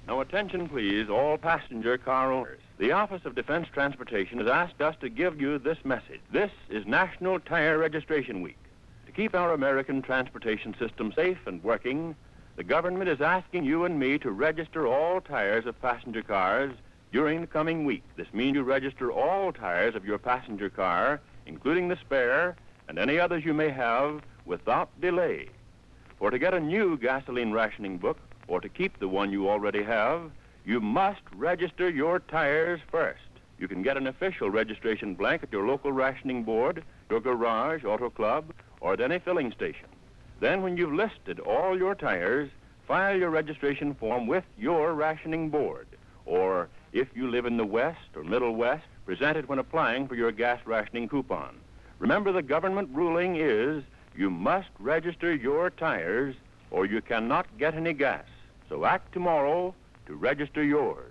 Now, attention, please, all passenger car owners. The Office of Defense Transportation has asked us to give you this message. This is National Tire Registration Week. To keep our American transportation system safe and working, the government is asking you and me to register all tires of passenger cars during the coming week. This means you register all tires of your passenger car, including the spare and any others you may have, without delay. For to get a new gasoline rationing book, or to keep the one you already have, you must register your tires first. You can get an official registration blank at your local rationing board, your garage, auto club, or at any filling station. Then when you've listed all your tires, file your registration form with your rationing board. Or if you live in the West or Middle West, present it when applying for your gas rationing coupon. Remember, the government ruling is you must register your tires or you cannot get any gas. So act tomorrow to register yours.